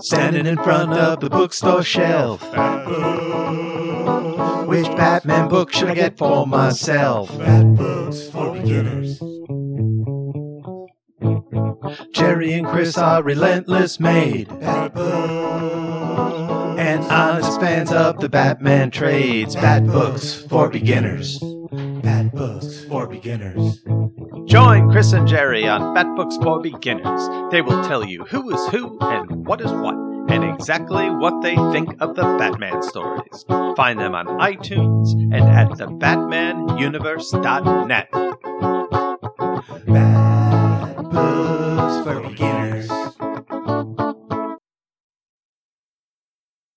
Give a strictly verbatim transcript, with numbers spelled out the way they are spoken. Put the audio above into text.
Standing in front of the bookstore shelf. Which Batman book should I get for myself? Bat books for beginners. Jerry and Chris are relentless made Bat books. and honest fans of the Batman trades. Bat books for beginners. Bat books for beginners. Join Chris and Jerry on Bat Books for Beginners. They will tell you who is who and what is what, and exactly what they think of the Batman stories. Find them on iTunes and at the batman universe dot net. Bat books for beginners.